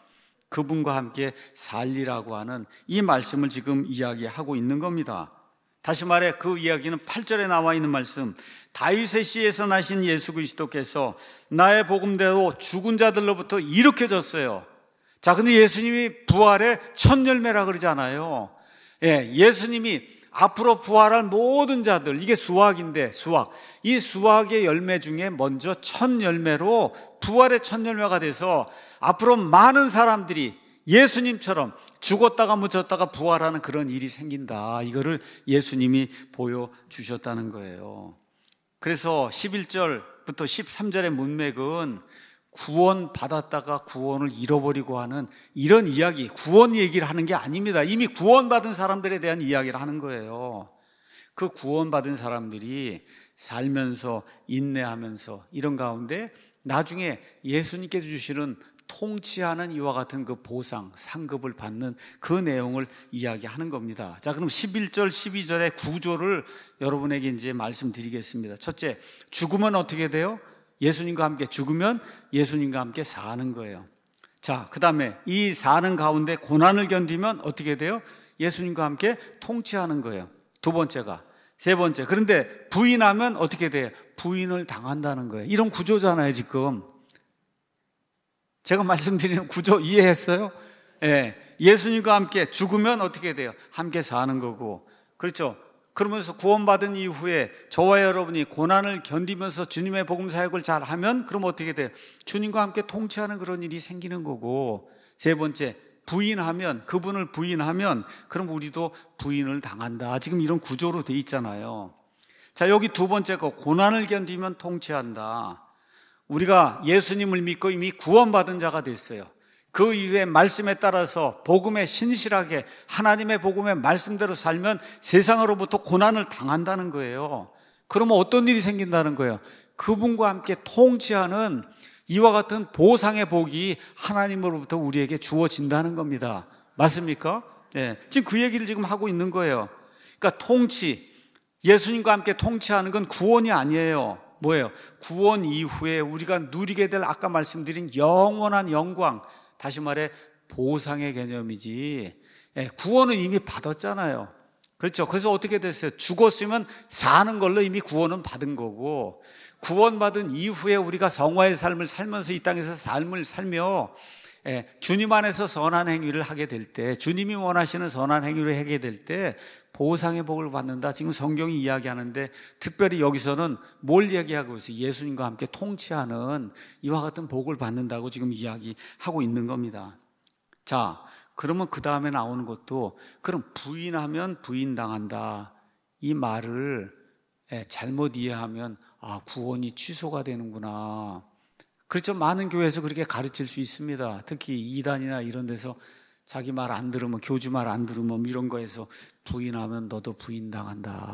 그분과 함께 살리라고 하는 이 말씀을 지금 이야기하고 있는 겁니다. 다시 말해 그 이야기는 8절에 나와 있는 말씀, 다윗의 씨에서 나신 예수 그리스도께서 나의 복음대로 죽은 자들로부터 일으켜졌어요. 자, 근데 예수님이 부활의 첫 열매라 그러잖아요. 예수님이 앞으로 부활할 모든 자들, 이게 수확인데 수확, 이 수확의 열매 중에 먼저 첫 열매로 부활의 첫 열매가 돼서 앞으로 많은 사람들이 예수님처럼 죽었다가 묻혔다가 부활하는 그런 일이 생긴다, 이거를 예수님이 보여주셨다는 거예요. 그래서 11절부터 13절의 문맥은 구원 받았다가 구원을 잃어버리고 하는 이런 이야기, 구원 얘기를 하는 게 아닙니다. 이미 구원받은 사람들에 대한 이야기를 하는 거예요. 그 구원받은 사람들이 살면서 인내하면서 이런 가운데 나중에 예수님께서 주시는 통치하는 이와 같은 그 보상, 상급을 받는 그 내용을 이야기하는 겁니다. 자, 그럼 11절, 12절의 구조를 여러분에게 이제 말씀드리겠습니다. 첫째, 죽으면 어떻게 돼요? 예수님과 함께 죽으면 예수님과 함께 사는 거예요. 자, 그 다음에 이 사는 가운데 고난을 견디면 어떻게 돼요? 예수님과 함께 통치하는 거예요. 두 번째가. 세 번째, 그런데 부인하면 어떻게 돼요? 부인을 당한다는 거예요. 이런 구조잖아요, 지금. 제가 말씀드리는 구조 이해했어요? 예수님과 함께 죽으면 어떻게 돼요? 함께 사는 거고. 그렇죠? 그러면서 구원받은 이후에 저와 여러분이 고난을 견디면서 주님의 복음 사역을 잘 하면 그럼 어떻게 돼요? 주님과 함께 통치하는 그런 일이 생기는 거고. 세 번째, 부인하면, 그분을 부인하면 그럼 우리도 부인을 당한다. 지금 이런 구조로 돼 있잖아요. 자, 여기 두 번째 거, 고난을 견디면 통치한다. 우리가 예수님을 믿고 이미 구원받은 자가 됐어요. 그 이후에 말씀에 따라서 복음에 신실하게 하나님의 복음의 말씀대로 살면 세상으로부터 고난을 당한다는 거예요. 그러면 어떤 일이 생긴다는 거예요? 그분과 함께 통치하는 이와 같은 보상의 복이 하나님으로부터 우리에게 주어진다는 겁니다. 맞습니까? 지금 그 얘기를 지금 하고 있는 거예요. 그러니까 통치, 예수님과 함께 통치하는 건 구원이 아니에요. 뭐예요? 구원 이후에 우리가 누리게 될 아까 말씀드린 영원한 영광, 다시 말해 보상의 개념이지. 구원은 이미 받았잖아요. 그렇죠? 그래서 어떻게 됐어요? 죽었으면 사는 걸로 이미 구원은 받은 거고, 구원받은 이후에 우리가 성화의 삶을 살면서 이 땅에서 삶을 살며 주님 안에서 선한 행위를 하게 될 때, 주님이 원하시는 선한 행위를 하게 될 때 보상의 복을 받는다. 지금 성경이 이야기하는데 특별히 여기서는 뭘 이야기하고 있어요? 예수님과 함께 통치하는 이와 같은 복을 받는다고 지금 이야기하고 있는 겁니다. 자, 그러면 그 다음에 나오는 것도, 그럼 부인하면 부인당한다, 이 말을 잘못 이해하면 구원이 취소가 되는구나. 그렇죠. 많은 교회에서 그렇게 가르칠 수 있습니다. 특히 이단이나 이런 데서 자기 말 안 들으면, 교주 말 안 들으면 이런 거에서 부인하면 너도 부인당한다,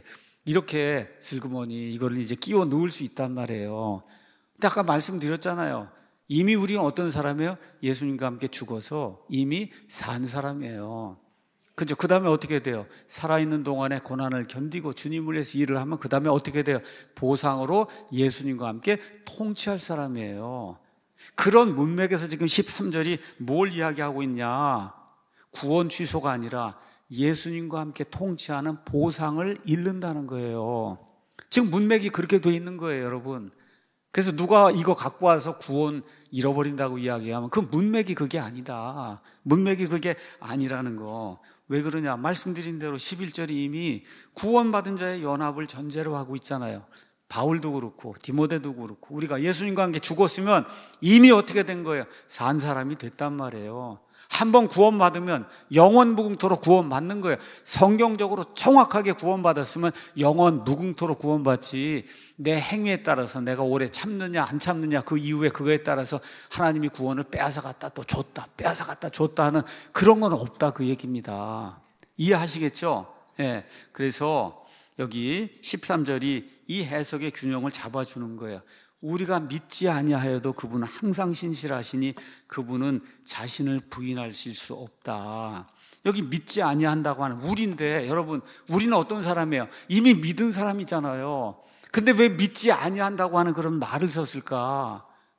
이렇게 슬그머니 이거를 이제 끼워 넣을 수 있단 말이에요. 근데 아까 말씀드렸잖아요. 이미 우리는 어떤 사람이에요? 예수님과 함께 죽어서 이미 산 사람이에요. 그죠? 그 다음에 어떻게 돼요? 살아있는 동안에 고난을 견디고 주님을 위해서 일을 하면 그 다음에 어떻게 돼요? 보상으로 예수님과 함께 통치할 사람이에요. 그런 문맥에서 지금 13절이 뭘 이야기하고 있냐? 구원 취소가 아니라 예수님과 함께 통치하는 보상을 잃는다는 거예요. 지금 문맥이 그렇게 돼 있는 거예요, 여러분. 그래서 누가 이거 갖고 와서 구원 잃어버린다고 이야기하면 그 문맥이 그게 아니다. 문맥이 그게 아니라는 거. 왜 그러냐? 말씀드린 대로 11절이 이미 구원받은 자의 연합을 전제로 하고 있잖아요. 바울도 그렇고 디모데도 그렇고 우리가 예수님과 함께 죽었으면 이미 어떻게 된 거예요? 산 사람이 됐단 말이에요. 한번 구원받으면 영원 무궁토로 구원받는 거예요. 성경적으로 정확하게 구원받았으면 영원 무궁토로 구원받지, 내 행위에 따라서 내가 오래 참느냐 안 참느냐 그 이후에 그거에 따라서 하나님이 구원을 빼앗아갔다 또 줬다, 빼앗아갔다 줬다 하는 그런 건 없다, 그 얘기입니다. 이해하시겠죠? 그래서 여기 13절이 이 해석의 균형을 잡아주는 거예요. 우리가 믿지 아니하여도 그분은 항상 신실하시니 그분은 자신을 부인하실 수 없다. 여기 믿지 아니한다고 하는 우리인데, 여러분, 우리는 어떤 사람이에요? 이미 믿은 사람이잖아요. 근데 왜 믿지 아니한다고 하는 그런 말을 썼을까?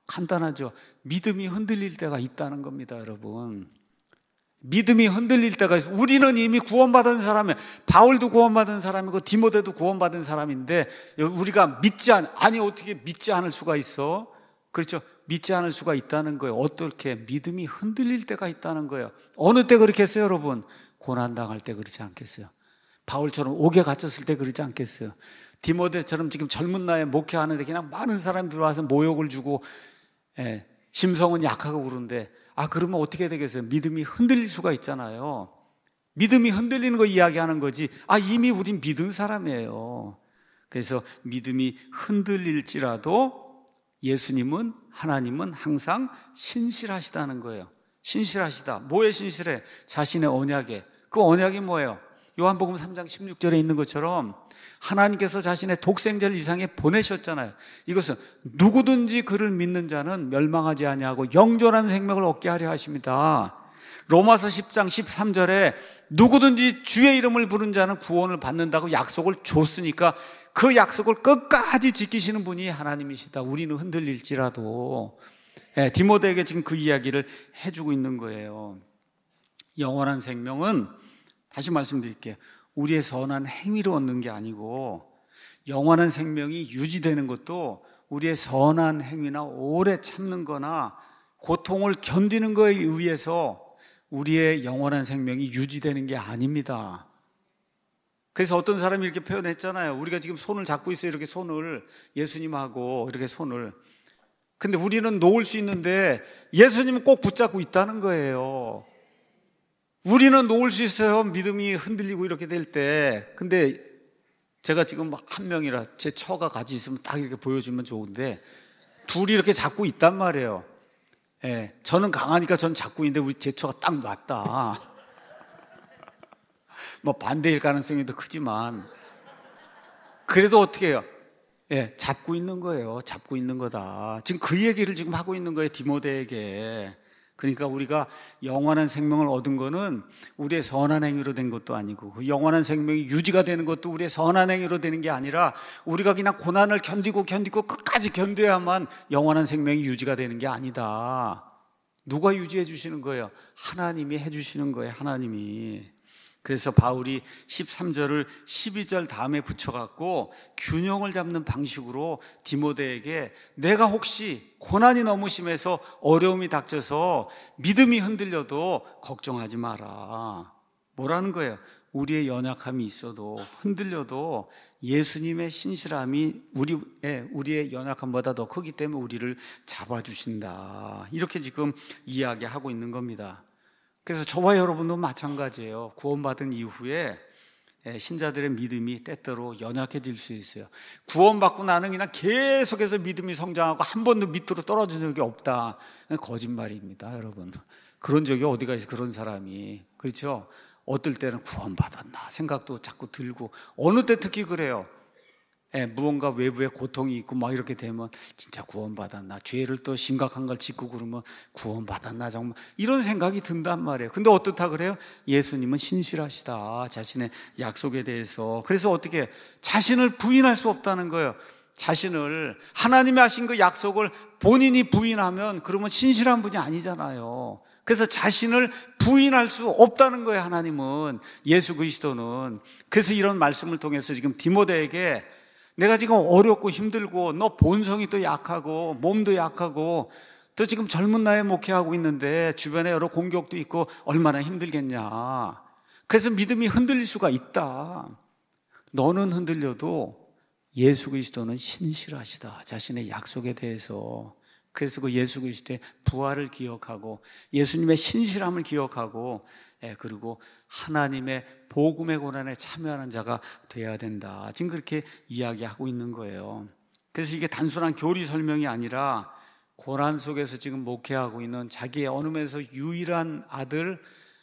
간단하죠. 믿음이 흔들릴 때가 있다는 겁니다, 여러분. 믿음이 흔들릴 때가 있어요. 우리는 이미 구원받은 사람이에요. 바울도 구원받은 사람이고 디모데도 구원받은 사람인데 우리가 아니 어떻게 믿지 않을 수가 있어? 그렇죠. 믿지 않을 수가 있다는 거예요. 어떻게? 믿음이 흔들릴 때가 있다는 거예요. 어느 때 그렇겠어요, 여러분? 고난당할 때 그렇지 않겠어요? 바울처럼 옥에 갇혔을 때 그러지 않겠어요? 디모데처럼 지금 젊은 나이에 목회하는데 그냥 많은 사람들이 와서 모욕을 주고 심성은 약하고 그러는데 그러면 어떻게 되겠어요? 믿음이 흔들릴 수가 있잖아요. 믿음이 흔들리는 거 이야기하는 거지. 이미 우린 믿은 사람이에요. 그래서 믿음이 흔들릴지라도 예수님은, 하나님은 항상 신실하시다는 거예요. 신실하시다. 뭐에 신실해? 자신의 언약에. 그 언약이 뭐예요? 요한복음 3장 16절에 있는 것처럼 하나님께서 자신의 독생자를 이 세상에 보내셨잖아요. 이것은 누구든지 그를 믿는 자는 멸망하지 아니하고 영존한 생명을 얻게 하려 하십니다. 로마서 10장 13절에 누구든지 주의 이름을 부른 자는 구원을 받는다고 약속을 줬으니까 그 약속을 끝까지 지키시는 분이 하나님이시다. 우리는 흔들릴지라도. 디모데에게 지금 그 이야기를 해주고 있는 거예요. 영원한 생명은 다시 말씀드릴게요. 우리의 선한 행위로 얻는 게 아니고 영원한 생명이 유지되는 것도 우리의 선한 행위나 오래 참는 거나 고통을 견디는 거에 의해서 우리의 영원한 생명이 유지되는 게 아닙니다. 그래서 어떤 사람이 이렇게 표현했잖아요. 우리가 지금 손을 잡고 있어요. 이렇게 손을, 예수님하고 이렇게 손을. 근데 우리는 놓을 수 있는데 예수님은 꼭 붙잡고 있다는 거예요. 우리는 놓을 수 있어요. 믿음이 흔들리고 이렇게 될 때. 근데 제가 지금 한 명이라 제 처가 같이 있으면 딱 이렇게 보여주면 좋은데 둘이 이렇게 잡고 있단 말이에요. 저는 강하니까 전 잡고 있는데 제 처가 딱 놨다. 뭐 반대일 가능성이 더 크지만 그래도 어떻게 해요? 잡고 있는 거예요. 잡고 있는 거다. 지금 그 얘기를 지금 하고 있는 거예요. 디모데에게. 그러니까 우리가 영원한 생명을 얻은 거는 우리의 선한 행위로 된 것도 아니고 그 영원한 생명이 유지가 되는 것도 우리의 선한 행위로 되는 게 아니라 우리가 그냥 고난을 견디고 끝까지 견뎌야만 영원한 생명이 유지가 되는 게 아니다. 누가 유지해 주시는 거예요? 하나님이 해 주시는 거예요. 하나님이. 그래서 바울이 13절을 12절 다음에 붙여갖고 균형을 잡는 방식으로 디모데에게 내가 혹시 고난이 너무 심해서 어려움이 닥쳐서 믿음이 흔들려도 걱정하지 마라. 뭐라는 거예요? 우리의 연약함이 있어도 흔들려도 예수님의 신실함이 우리의 연약함보다 더 크기 때문에 우리를 잡아주신다. 이렇게 지금 이야기하고 있는 겁니다. 그래서 저와 여러분도 마찬가지예요. 구원받은 이후에 신자들의 믿음이 때때로 연약해질 수 있어요. 구원받고 나는 그냥 계속해서 믿음이 성장하고 한 번도 밑으로 떨어진 적이 없다. 거짓말입니다, 여러분. 그런 적이 어디가 있어요, 그런 사람이. 그렇죠? 어떨 때는 구원받았나 생각도 자꾸 들고 어느 때 특히 그래요. 무언가 외부에 고통이 있고 막 이렇게 되면 진짜 구원받았나, 죄를 또 심각한 걸 짓고 그러면 구원받았나, 정말 이런 생각이 든단 말이에요. 근데 어떻다 그래요? 예수님은 신실하시다, 자신의 약속에 대해서. 그래서 어떻게 자신을 부인할 수 없다는 거예요. 자신을, 하나님이 하신 그 약속을 본인이 부인하면 그러면 신실한 분이 아니잖아요. 그래서 자신을 부인할 수 없다는 거예요, 하나님은, 예수 그리스도는. 그래서 이런 말씀을 통해서 지금 디모데에게 내가 지금 어렵고 힘들고 너 본성이 또 약하고 몸도 약하고 또 지금 젊은 나이에 목회하고 있는데 주변에 여러 공격도 있고 얼마나 힘들겠냐. 그래서 믿음이 흔들릴 수가 있다. 너는 흔들려도 예수 그리스도는 신실하시다, 자신의 약속에 대해서. 그래서 그 예수 그리스도의 부활을 기억하고 예수님의 신실함을 기억하고 그리고 하나님의 복음의 고난에 참여하는 자가 돼야 된다. 지금 그렇게 이야기하고 있는 거예요. 그래서 이게 단순한 교리 설명이 아니라 고난 속에서 지금 목회하고 있는 자기의 어느 면에서 유일한 아들,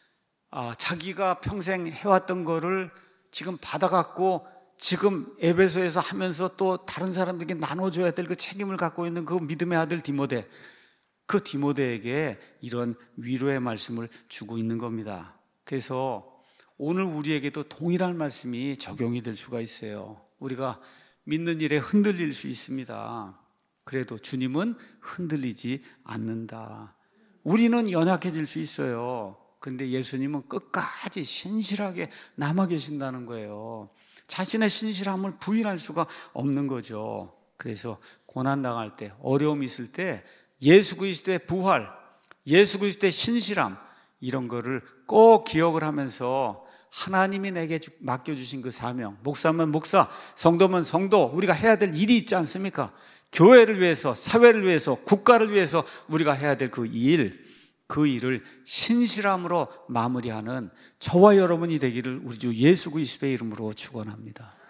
자기가 평생 해왔던 거를 지금 받아갖고 지금 에베소에서 하면서 또 다른 사람들에게 나눠줘야 될 그 책임을 갖고 있는 그 믿음의 아들 디모데, 그 디모데에게 이런 위로의 말씀을 주고 있는 겁니다. 그래서 오늘 우리에게도 동일한 말씀이 적용이 될 수가 있어요. 우리가 믿는 일에 흔들릴 수 있습니다. 그래도 주님은 흔들리지 않는다. 우리는 연약해질 수 있어요. 근데 예수님은 끝까지 신실하게 남아 계신다는 거예요. 자신의 신실함을 부인할 수가 없는 거죠. 그래서 고난당할 때, 어려움이 있을 때 예수 그리스도의 부활, 예수 그리스도의 신실함, 이런 거를 꼭 기억을 하면서 하나님이 내게 맡겨주신 그 사명, 목사면 목사, 성도면 성도, 우리가 해야 될 일이 있지 않습니까? 교회를 위해서, 사회를 위해서, 국가를 위해서 우리가 해야 될 그 일을 신실함으로 마무리하는 저와 여러분이 되기를 우리 주 예수 그리스도의 이름으로 축원합니다.